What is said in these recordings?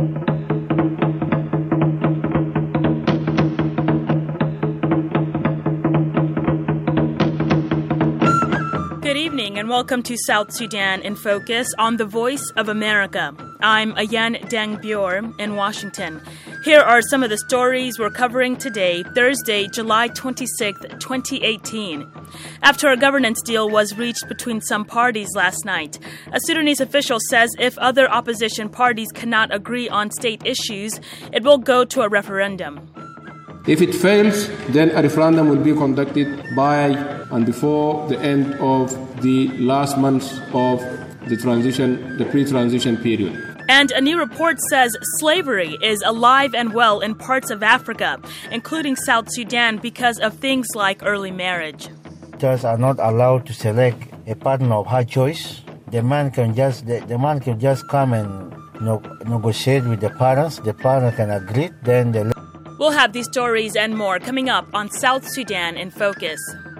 Good evening and welcome to South Sudan in Focus on The Voice of America. I'm Ayan Dang-Byor in Washington. Here are some of the stories we're covering today, Thursday, July 26, 2018. After a governance deal was reached between some parties last night, a Sudanese official says if other opposition parties cannot agree on state issues, it will go to a referendum. If it fails, then a referendum will be conducted by and before the end of the last months of the pre-transition period. And a new report says slavery is alive and well in parts of Africa, including South Sudan, because of things like early marriage. Girls are not allowed to select a partner of her choice. The man can just come and negotiate with the parents. The parents can agree, then We'll have these stories and more coming up on South Sudan in Focus.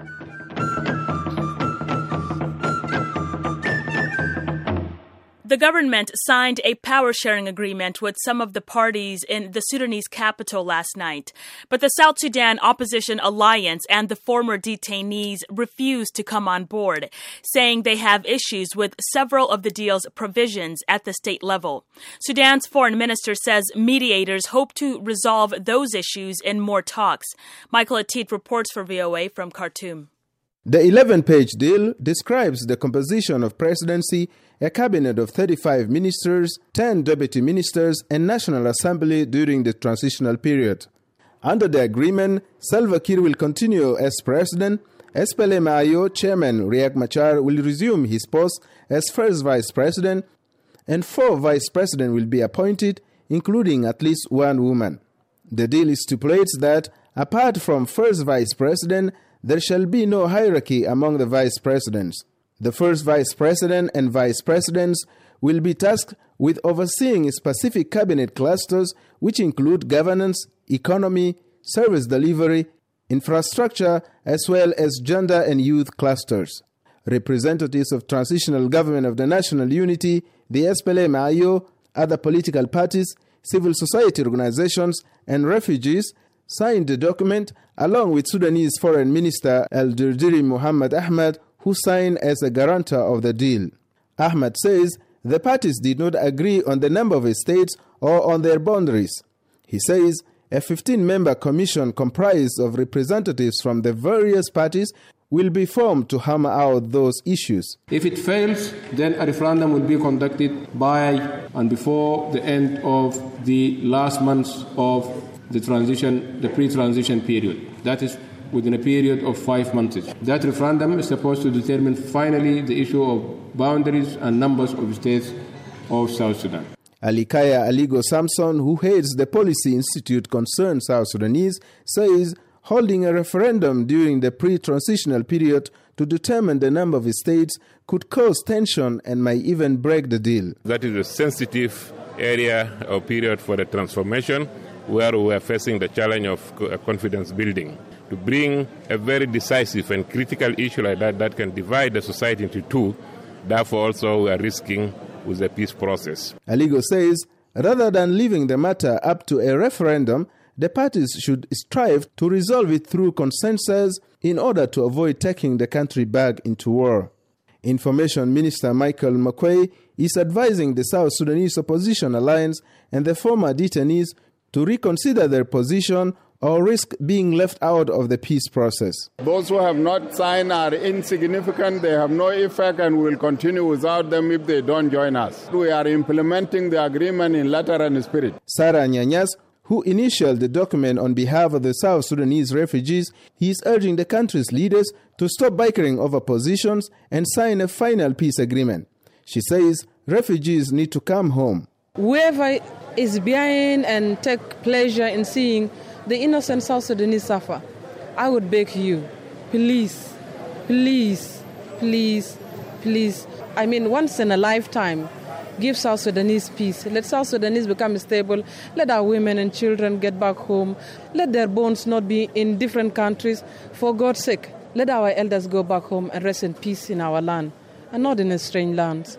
The government signed a power-sharing agreement with some of the parties in the Sudanese capital last night. But the South Sudan Opposition Alliance and the former detainees refused to come on board, saying they have issues with several of the deal's provisions at the state level. Sudan's foreign minister says mediators hope to resolve those issues in more talks. Michael Atit reports for VOA from Khartoum. The 11-page deal describes the composition of presidency, a cabinet of 35 ministers, 10 deputy ministers, and National Assembly during the transitional period. Under the agreement, Salva Kiir will continue as president. SPLM-IO chairman Riek Machar will resume his post as first vice president, and 4 vice presidents will be appointed, including at least one woman. The deal stipulates that, apart from first vice president, there shall be no hierarchy among the vice presidents. The first vice president and vice presidents will be tasked with overseeing specific cabinet clusters which include governance, economy, service delivery, infrastructure, as well as gender and youth clusters. Representatives of Transitional Government of the National Unity, the SPLM-IO, other political parties, civil society organizations, and refugees signed the document along with Sudanese Foreign Minister Al-Dirdiri Muhammad Ahmad, who signed as a guarantor of the deal. Ahmad says the parties did not agree on the number of states or on their boundaries. He says a 15-member commission comprised of representatives from the various parties will be formed to hammer out those issues. If it fails, then a referendum will be conducted by and before the end of the last months of the pre-transition period. That is within a period of 5 months. That referendum is supposed to determine finally the issue of boundaries and numbers of states of South Sudan. Alikaya Aligo Samson, who heads the Policy Institute Concerned South Sudanese, says holding a referendum during the pre-transitional period to determine the number of states could cause tension and might even break the deal. That is a sensitive area or period for the transformation, where we are facing the challenge of confidence building. To bring a very decisive and critical issue like that can divide the society into two. Therefore, also we are risking with the peace process. Aligo says, rather than leaving the matter up to a referendum, the parties should strive to resolve it through consensus in order to avoid taking the country back into war. Information Minister Michael Makwei is advising the South Sudanese Opposition Alliance and the former detainees to reconsider their position or risk being left out of the peace process. Those who have not signed are insignificant, they have no effect, and we will continue without them if they don't join us. We are implementing the agreement in letter and spirit. Sarah Nyanyas, who initialed the document on behalf of the South Sudanese refugees, he is urging the country's leaders to stop bickering over positions and sign a final peace agreement. She says refugees need to come home. Whoever is behind and take pleasure in seeing the innocent South Sudanese suffer, I would beg you, please, please, please, please. I mean, once in a lifetime, give South Sudanese peace. Let South Sudanese become stable. Let our women and children get back home. Let their bones not be in different countries. For God's sake, let our elders go back home and rest in peace in our land and not in a strange land.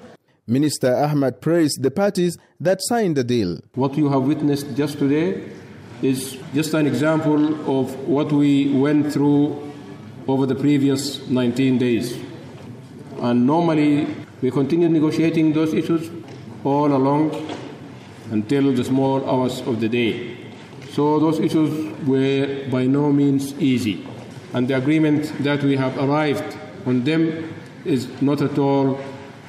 Minister Ahmad praised the parties that signed the deal. What you have witnessed just today is just an example of what we went through over the previous 19 days. And normally we continue negotiating those issues all along until the small hours of the day. So those issues were by no means easy. And the agreement that we have arrived on them is not at all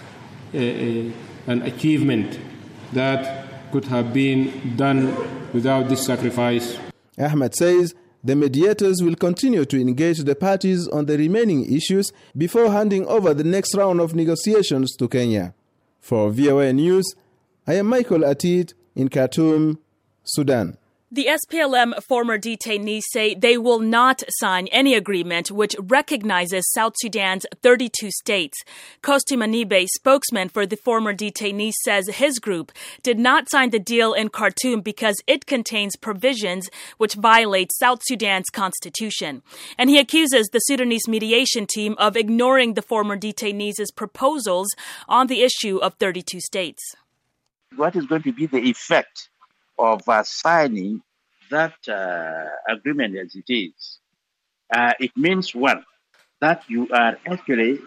an achievement that could have been done without this sacrifice. Ahmed says the mediators will continue to engage the parties on the remaining issues before handing over the next round of negotiations to Kenya. For VOA News, I am Michael Atid in Khartoum, Sudan. The SPLM former detainees say they will not sign any agreement which recognizes South Sudan's 32 states. Kosti Manibe, spokesman for the former detainees, says his group did not sign the deal in Khartoum because it contains provisions which violate South Sudan's constitution. And he accuses the Sudanese mediation team of ignoring the former detainees' proposals on the issue of 32 states. What is going to be the effect of signing that agreement as it is? It means, one, that you are actually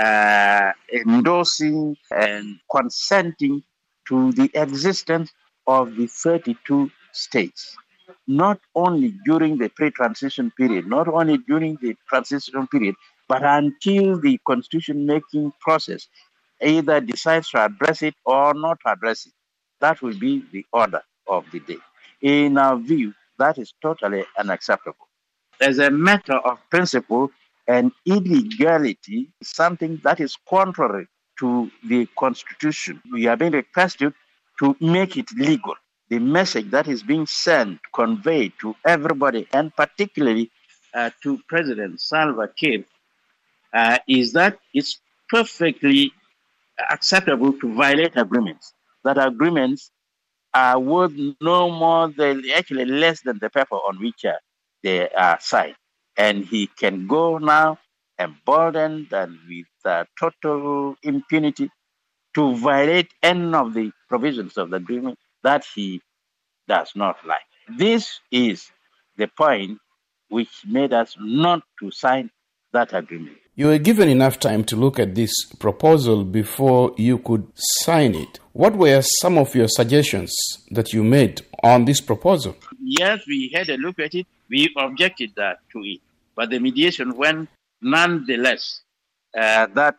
endorsing and consenting to the existence of the 32 states, not only during the pre-transition period, not only during the transition period, but until the constitution-making process either decides to address it or not to address it. That will be the order of the day. In our view, that is totally unacceptable. As a matter of principle, an illegality is something that is contrary to the Constitution. We are being requested to make it legal. The message that is being sent, conveyed to everybody, and particularly to President Salva Kiir, is that it's perfectly acceptable to violate agreements. That agreements are worth no more than, actually less than the paper on which they are signed. And he can go now emboldened and with total impunity to violate any of the provisions of the agreement that he does not like. This is the point which made us not to sign that agreement. You were given enough time to look at this proposal before you could sign it. What were some of your suggestions that you made on this proposal? Yes, we had a look at it. We objected to it. But the mediation went nonetheless that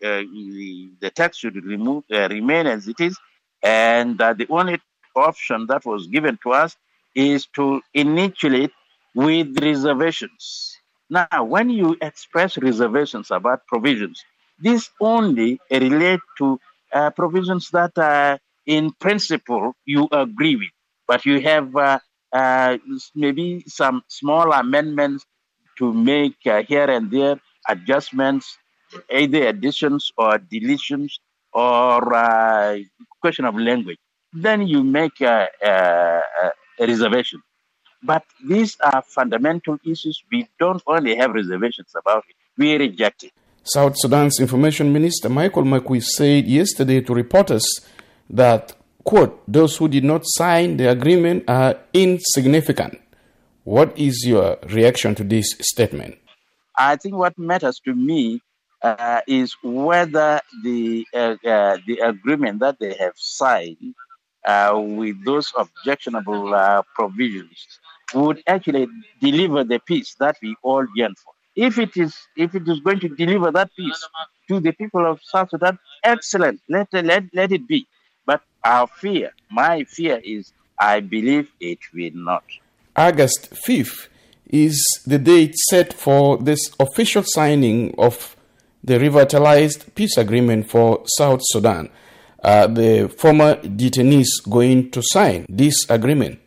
the text should remain as it is. And the only option that was given to us is to initiate with reservations. Now, when you express reservations about provisions, this only relate to provisions that in principle you agree with, but you have maybe some small amendments to make here and there adjustments, either additions or deletions or question of language. Then you make a reservation. But these are fundamental issues. We don't only have reservations about it. We reject it. South Sudan's Information Minister Michael Makui said yesterday to reporters that, quote, those who did not sign the agreement are insignificant. What is your reaction to this statement? I think what matters to me is whether the agreement that they have signed with those objectionable provisions would actually deliver the peace that we all yearn for. If it is going to deliver that peace to the people of South Sudan, excellent. Let it be. But my fear is, I believe it will not. August 5th is the date set for this official signing of the revitalized peace agreement for South Sudan. The former detainees going to sign this agreement?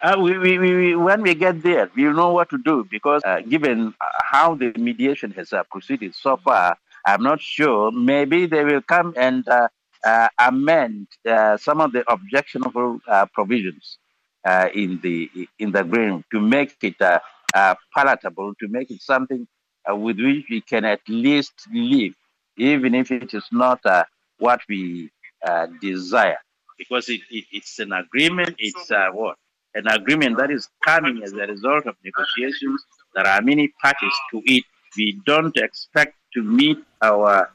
When we get there, we'll know what to do, because given how the mediation has proceeded so far, I'm not sure. Maybe they will come and amend some of the objectionable provisions in the agreement to make it palatable, to make it something with which we can at least live, even if it is not what we desire, because it's an agreement. It's an agreement that is coming as a result of negotiations. There are many parties to it. We don't expect to meet our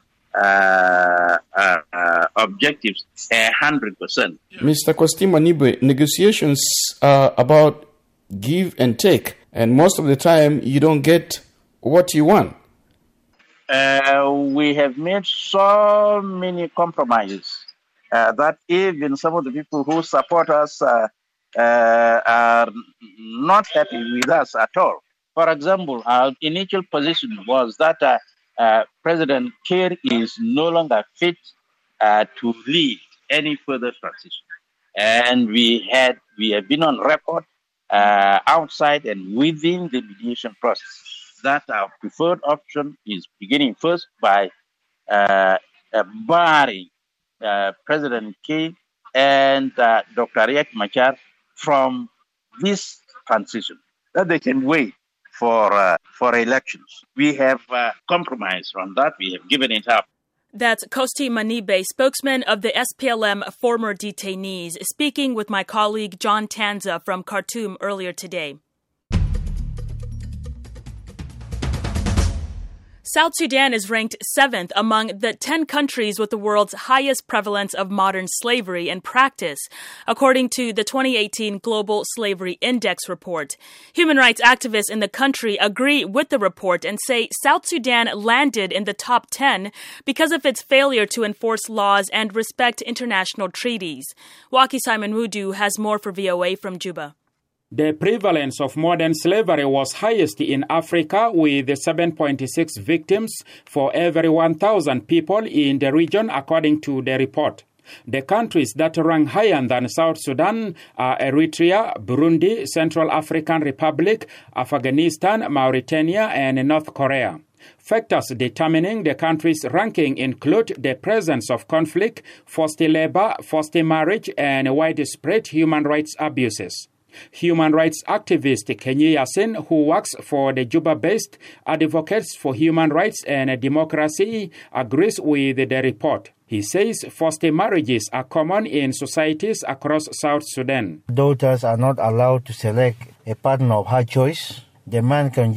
objectives 100%. Mr. Kosty Manibe, negotiations are about give and take, and most of the time you don't get what you want. We have made so many compromises that even some of the people who support us are not happy with us at all. For example, our initial position was that President Kiir is no longer fit to lead any further transition. And we have been on record outside and within the mediation process that our preferred option is beginning first by barring President Kiir and Dr. Riek Machar from this transition, that they can wait for elections. We have compromised on that. We have given it up. That's Kosty Manibe, spokesman of the SPLM former detainees, speaking with my colleague John Tanza from Khartoum earlier today. South Sudan is ranked 7th among the 10 countries with the world's highest prevalence of modern slavery in practice, according to the 2018 Global Slavery Index report. Human rights activists in the country agree with the report and say South Sudan landed in the top 10 because of its failure to enforce laws and respect international treaties. Waki Simon Wudu has more for VOA from Juba. The prevalence of modern slavery was highest in Africa, with 7.6 victims for every 1,000 people in the region, according to the report. The countries that rank higher than South Sudan are Eritrea, Burundi, Central African Republic, Afghanistan, Mauritania, and North Korea. Factors determining the country's ranking include the presence of conflict, forced labor, forced marriage, and widespread human rights abuses. Human rights activist Kenyi Yasin, who works for the Juba-based Advocates for Human Rights and Democracy, agrees with the report. He says forced marriages are common in societies across South Sudan. Daughters are not allowed to select a partner of her choice. The man can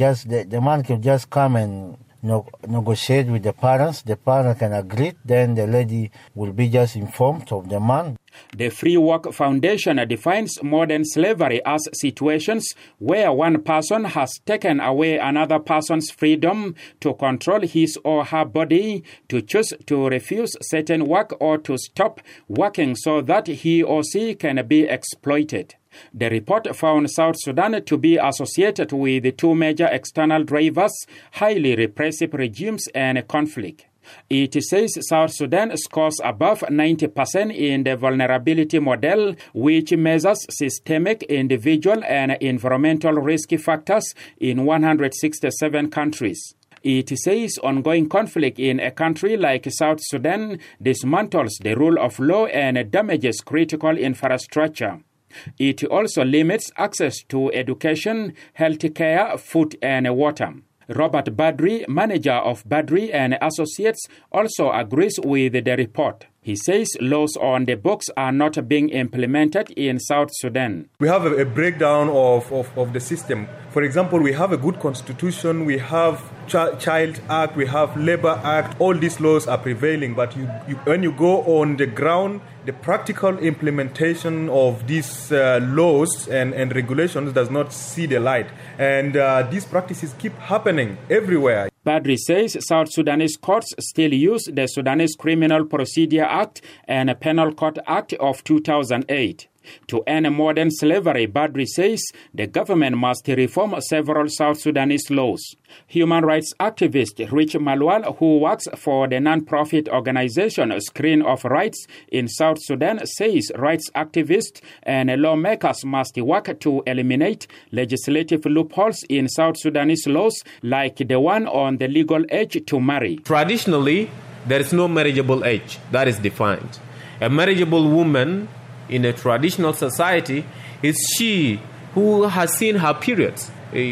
just come and negotiate with the parents. The parents can agree. Then the lady will be just informed of the man. The Free Work Foundation defines modern slavery as situations where one person has taken away another person's freedom to control his or her body, to choose to refuse certain work, or to stop working so that he or she can be exploited. The report found South Sudan to be associated with two major external drivers, highly repressive regimes and conflict. It says South Sudan scores above 90% in the vulnerability model, which measures systemic, individual, and environmental risk factors in 167 countries. It says ongoing conflict in a country like South Sudan dismantles the rule of law and damages critical infrastructure. It also limits access to education, healthcare, food, and water. Robert Badri, manager of Badri and Associates, also agrees with the report. He says laws on the books are not being implemented in South Sudan. We have a breakdown of the system. For example, we have a good constitution, we have Child Act, we have Labor Act. All these laws are prevailing, but when you go on the ground, the practical implementation of these laws and regulations does not see the light. And these practices keep happening everywhere. Badri says South Sudanese courts still use the Sudanese Criminal Procedure Act and Penal Court Act of 2008. To end modern slavery, Badri says the government must reform several South Sudanese laws. Human rights activist Rich Malwal, who works for the non-profit organization Screen of Rights in South Sudan, says rights activists and lawmakers must work to eliminate legislative loopholes in South Sudanese laws, like the one on the legal age to marry. Traditionally, there is no marriageable age that is defined. A marriageable woman in a traditional society is she who has seen her periods.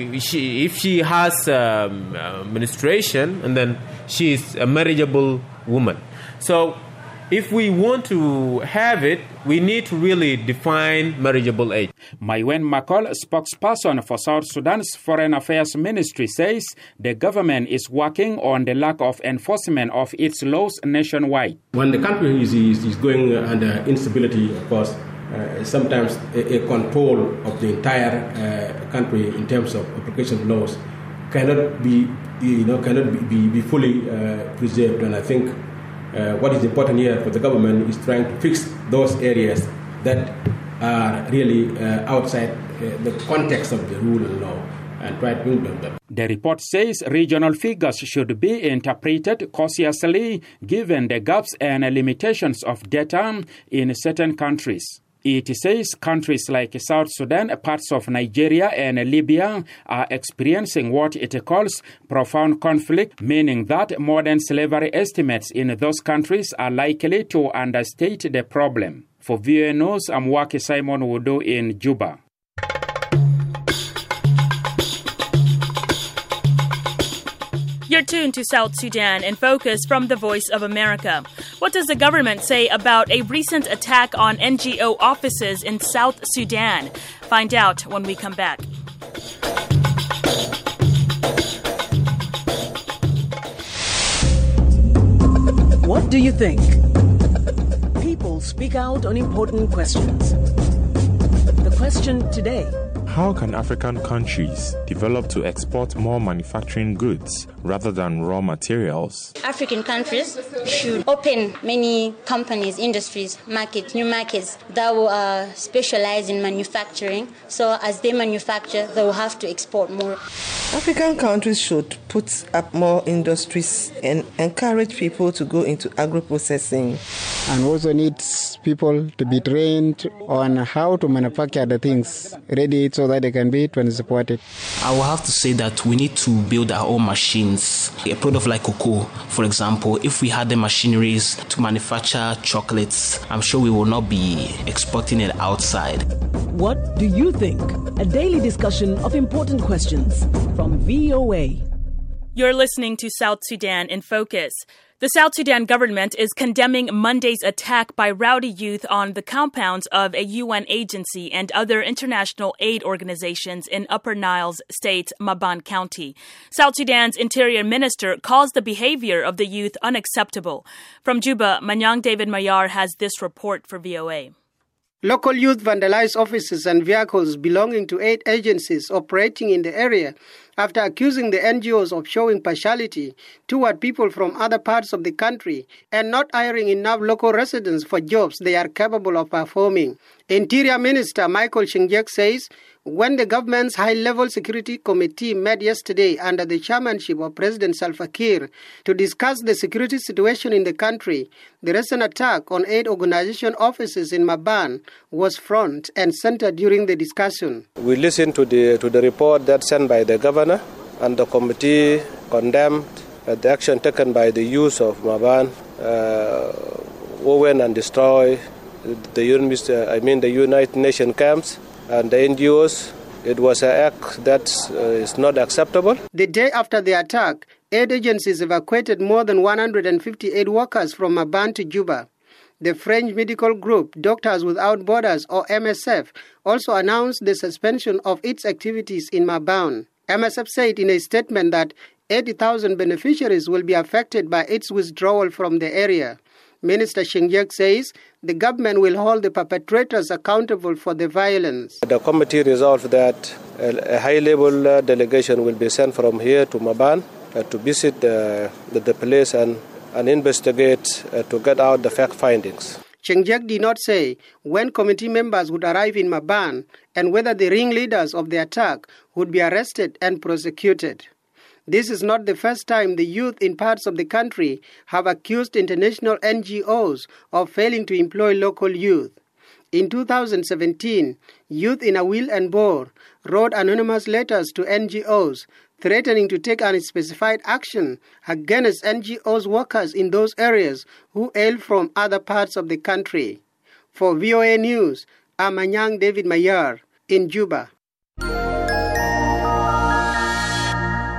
If she has menstruation, and then she is a marriageable woman. So if we want to have it, we need to really define marriageable age. Maiwen Makol, spokesperson for South Sudan's Foreign Affairs Ministry, says the government is working on the lack of enforcement of its laws nationwide. When the country is going under instability, of course, sometimes a control of the entire country in terms of application of laws cannot be fully preserved. And I think what is important here for the government is trying to fix those areas that are really outside the context of the rule of law and try to implement them. The report says regional figures should be interpreted cautiously given the gaps and limitations of data in certain countries. It says countries like South Sudan, parts of Nigeria and Libya are experiencing what it calls profound conflict, meaning that modern slavery estimates in those countries are likely to understate the problem. For VOA News, I'm Waki Simon Wudu in Juba. You're tuned to South Sudan in Focus from the Voice of America. What does the government say about a recent attack on NGO offices in South Sudan? Find out when we come back. What do you think? People speak out on important questions. The question today: how can African countries develop to export more manufacturing goods rather than raw materials? African countries should open many companies, industries, new markets that will specialize in manufacturing. So as they manufacture, they will have to export more. African countries should put up more industries and encourage people to go into agro-processing. And also needs people to be trained on how to manufacture the things ready so that they can be transported. I will have to say that we need to build our own machines. A product like cocoa, for example, if we had the machineries to manufacture chocolates, I'm sure we will not be exporting it outside. What do you think? A daily discussion of important questions from VOA. You're listening to South Sudan in Focus. The South Sudan government is condemning Monday's attack by rowdy youth on the compounds of a UN agency and other international aid organizations in Upper Nile State's Maban County. South Sudan's Interior Minister calls the behavior of the youth unacceptable. From Juba, Manyang David Mayar has this report for VOA. Local youth vandalized offices and vehicles belonging to aid agencies operating in the area after accusing the NGOs of showing partiality toward people from other parts of the country and not hiring enough local residents for jobs they are capable of performing. Interior Minister Michael Shinjek says when the government's high-level security committee met yesterday under the chairmanship of President Salva Kiir to discuss the security situation in the country, the recent attack on aid organization offices in Maban was front and center during the discussion. We listened to the report that's sent by the governor, and the committee condemned the action taken by the youth of Maban, who went and destroyed the United Nations camps and the NGOs. It was an act that is not acceptable. The day after the attack, aid agencies evacuated more than 158 workers from Maban to Juba. The French medical group Doctors Without Borders, or MSF, also announced the suspension of its activities in Maban. MSF said in a statement that 80,000 beneficiaries will be affected by its withdrawal from the area. Minister Shinjek says the government will hold the perpetrators accountable for the violence. The committee resolved that a high-level delegation will be sent from here to Maban to visit the place and investigate to get out the fact findings. Shinjek did not say when committee members would arrive in Maban and whether the ringleaders of the attack would be arrested and prosecuted. This is not the first time the youth in parts of the country have accused international NGOs of failing to employ local youth. In 2017, youth in Awil and Bor wrote anonymous letters to NGOs threatening to take unspecified action against NGOs workers in those areas who hail from other parts of the country. For VOA News, I'm Manyang David Mayar in Juba.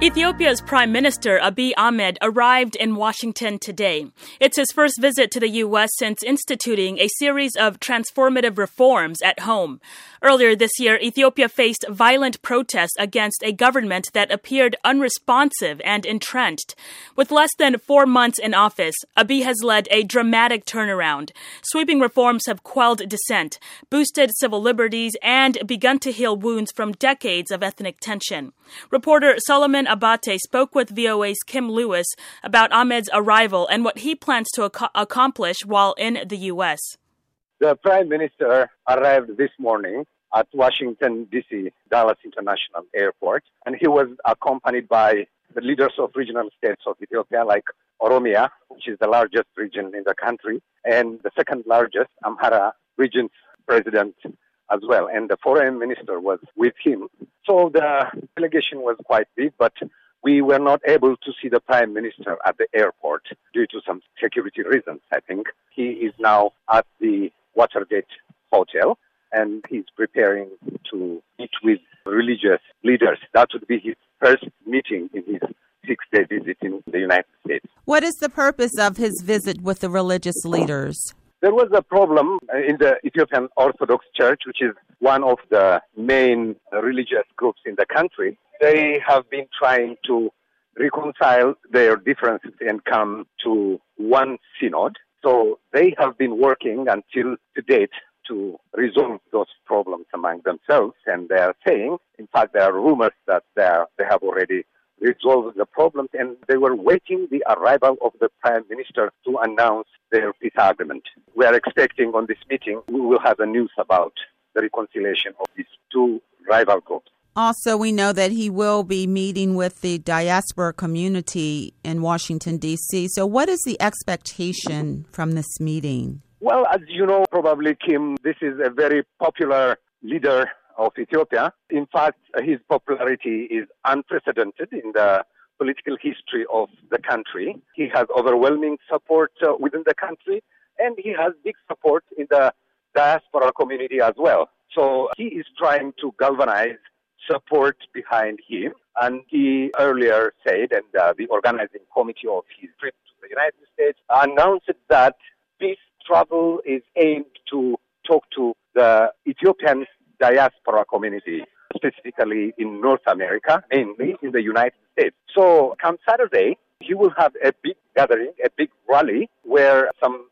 Ethiopia's Prime Minister Abiy Ahmed arrived in Washington today. It's his first visit to the U.S. since instituting a series of transformative reforms at home. Earlier this year, Ethiopia faced violent protests against a government that appeared unresponsive and entrenched. With less than 4 months in office, Abiy has led a dramatic turnaround. Sweeping reforms have quelled dissent, boosted civil liberties, and begun to heal wounds from decades of ethnic tension. Reporter Solomon Abate spoke with VOA's Kim Lewis about Ahmed's arrival and what he plans to accomplish while in the U.S. The Prime Minister arrived this morning at Washington, D.C., Dallas International Airport, and he was accompanied by the leaders of regional states of Ethiopia, like Oromia, which is the largest region in the country, and the second largest, Amhara region's president as well. And the foreign minister was with him. So the delegation was quite big, but we were not able to see the Prime Minister at the airport due to some security reasons, I think. He is now at the Watergate Hotel, and he's preparing to meet with religious leaders. That would be his first meeting in his 6-day visit in the United States. What is the purpose of his visit with the religious leaders? There was a problem in the Ethiopian Orthodox Church, which is one of the main religious groups in the country. They have been trying to reconcile their differences and come to one synod. So they have been working until to date to resolve those problems among themselves. And they are saying, in fact, there are rumors that they have already resolved the problems, and they were waiting the arrival of the Prime Minister to announce their peace agreement. We are expecting on this meeting, we will have the news about the reconciliation of these two rival groups. Also, we know that he will be meeting with the diaspora community in Washington, D.C. So what is the expectation from this meeting? Well, as you know, probably, Kim, this is a very popular leader of Ethiopia. In fact, his popularity is unprecedented in the political history of the country. He has overwhelming support within the country, and he has big support in the diaspora community as well. So he is trying to galvanize support behind him, and he earlier said, and the organizing committee of his trip to the United States announced that peace travel is aimed to talk to the Ethiopian diaspora community, specifically in North America, mainly in the United States. So come Saturday, he will have a big gathering, a big rally, where some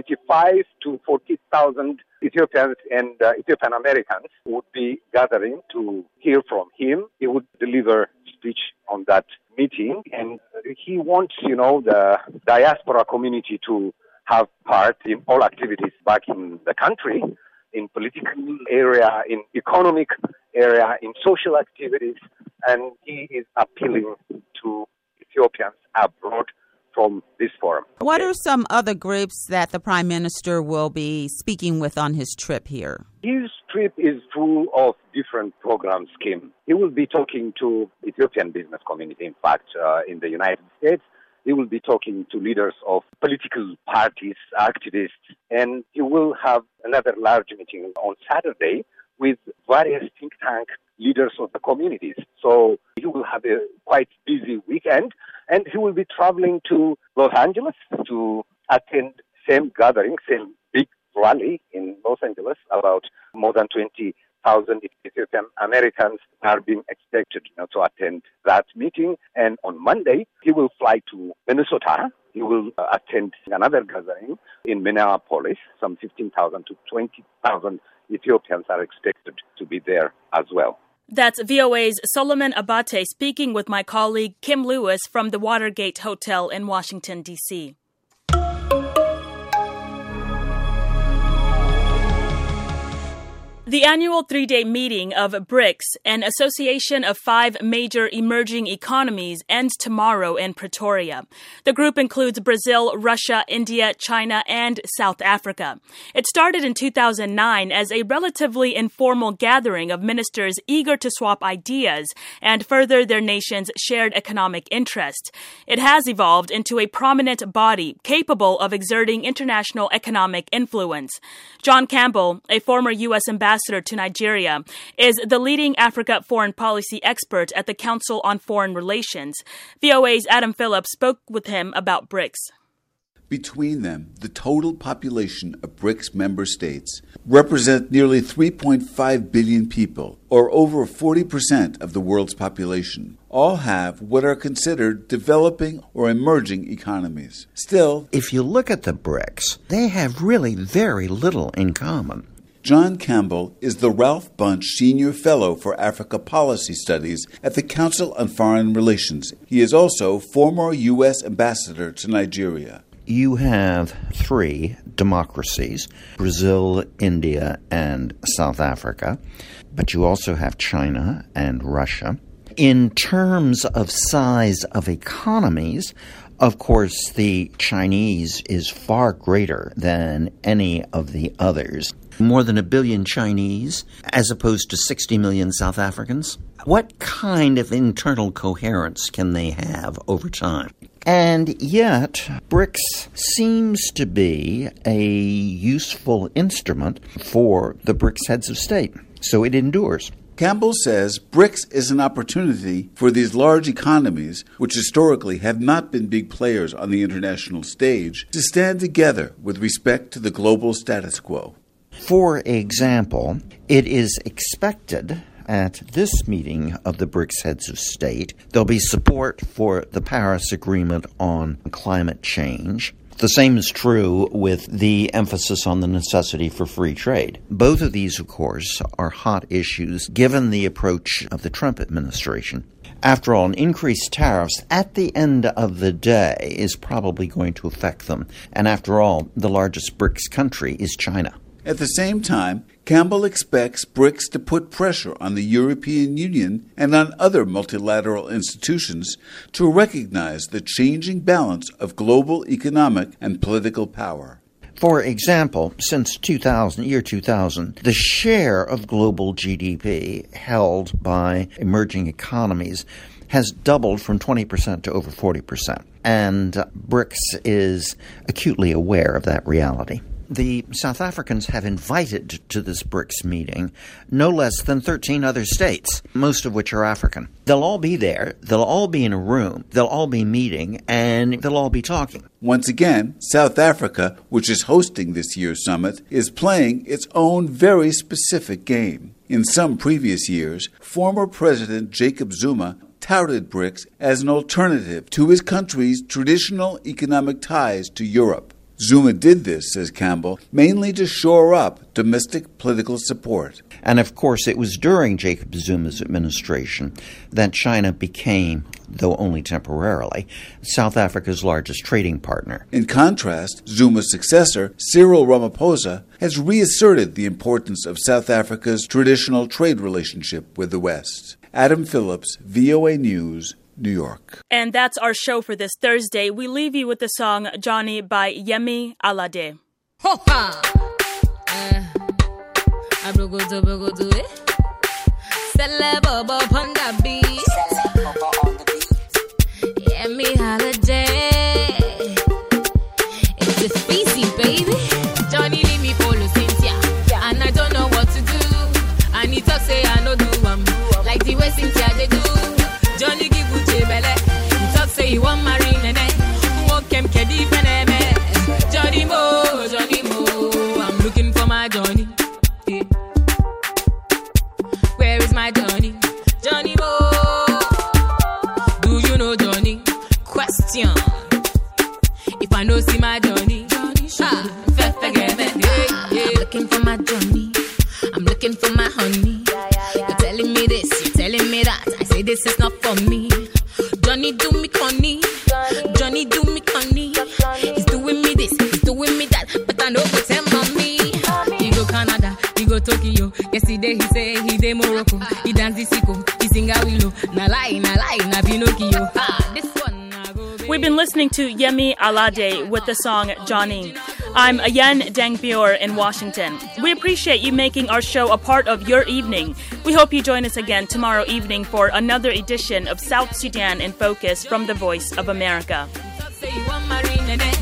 25 to 40,000 Ethiopians and Ethiopian Americans would be gathering to hear from him. He would deliver a speech on that meeting, and he wants, the diaspora community to have part in all activities back in the country, in political area, in economic area, in social activities, and he is appealing to Ethiopians abroad from this forum. What are some other groups that the Prime Minister will be speaking with on his trip here? His trip is full of different programs, Kim. He will be talking to Ethiopian business community, in fact, in the United States. He will be talking to leaders of political parties, activists, and he will have another large meeting on Saturday with various think tank leaders of the communities. So he will have a quite busy weekend, and he will be traveling to Los Angeles to attend same gathering, same big rally in Los Angeles. About more than 20,000 Ethiopian Americans are being expected to attend that meeting. And on Monday, he will fly to Minnesota. He will attend another gathering in Minneapolis. Some 15,000 to 20,000 Ethiopians are expected to be there as well. That's VOA's Solomon Abate speaking with my colleague Kim Lewis from the Watergate Hotel in Washington, D.C. The annual 3-day meeting of BRICS, an association of 5 major emerging economies, ends tomorrow in Pretoria. The group includes Brazil, Russia, India, China, and South Africa. It started in 2009 as a relatively informal gathering of ministers eager to swap ideas and further their nation's shared economic interest. It has evolved into a prominent body capable of exerting international economic influence. John Campbell, a former U.S. ambassador ambassador to Nigeria, is the leading Africa foreign policy expert at the Council on Foreign Relations. VOA's Adam Phillips spoke with him about BRICS. Between them, the total population of BRICS member states represent nearly 3.5 billion people, or over 40% of the world's population. All have what are considered developing or emerging economies. Still, if you look at the BRICS, they have really very little in common. John Campbell is the Ralph Bunche Senior Fellow for Africa Policy Studies at the Council on Foreign Relations. He is also former U.S. Ambassador to Nigeria. You have three democracies, Brazil, India, and South Africa, but you also have China and Russia. In terms of size of economies, of course, the Chinese is far greater than any of the others. More than 1 billion Chinese, as opposed to 60 million South Africans. What kind of internal coherence can they have over time? And yet, BRICS seems to be a useful instrument for the BRICS heads of state, so it endures. Campbell says BRICS is an opportunity for these large economies, which historically have not been big players on the international stage, to stand together with respect to the global status quo. For example, it is expected at this meeting of the BRICS heads of state, there'll be support for the Paris Agreement on climate change. The same is true with the emphasis on the necessity for free trade. Both of these, of course, are hot issues given the approach of the Trump administration. After all, an increased tariffs at the end of the day is probably going to affect them. And after all, the largest BRICS country is China. At the same time, Campbell expects BRICS to put pressure on the European Union and on other multilateral institutions to recognize the changing balance of global economic and political power. For example, since 2000, the share of global GDP held by emerging economies has doubled from 20% to over 40%. And BRICS is acutely aware of that reality. The South Africans have invited to this BRICS meeting no less than 13 other states, most of which are African. They'll all be there, they'll all be in a room, they'll all be meeting, and they'll all be talking. Once again, South Africa, which is hosting this year's summit, is playing its own very specific game. In some previous years, former President Jacob Zuma touted BRICS as an alternative to his country's traditional economic ties to Europe. Zuma did this, says Campbell, mainly to shore up domestic political support. And of course, it was during Jacob Zuma's administration that China became, though only temporarily, South Africa's largest trading partner. In contrast, Zuma's successor, Cyril Ramaphosa, has reasserted the importance of South Africa's traditional trade relationship with the West. Adam Phillips, VOA News, New York. And that's our show for this Thursday. We leave you with the song Johnny by Yemi Alade. Hopa! Celebobo on the beat. Yemi Alade. It's a species, baby. Johnny leave me follow Cynthia. And I don't know what to do. And he talk say I no do like the way Cynthia they do. Johnny give Uche belle. He talk say he want marry nene. Walk him kedi feneme. Johnny Mo, I'm looking for my Johnny. Yeah. Where is my Johnny? Johnny Mo. Do you know Johnny? Question. If I know see my Johnny, I'm looking for my Johnny. I'm looking for my honey. You're telling me this, you're telling me that. I say this is not for me. Johnny do me conny. Johnny do me conny. He's doing me this, he's doing me that. But I know what's him on me. He go Canada, he go Tokyo. Yesterday he say he dey Morocco. He dance the sicko, he sing a willow. Na lie, na Pinocchio. This one. We've been listening to Yemi Alade with the song Johnny. I'm Ayen Dangbior in Washington. We appreciate you making our show a part of your evening. We hope you join us again tomorrow evening for another edition of South Sudan in Focus from the Voice of America.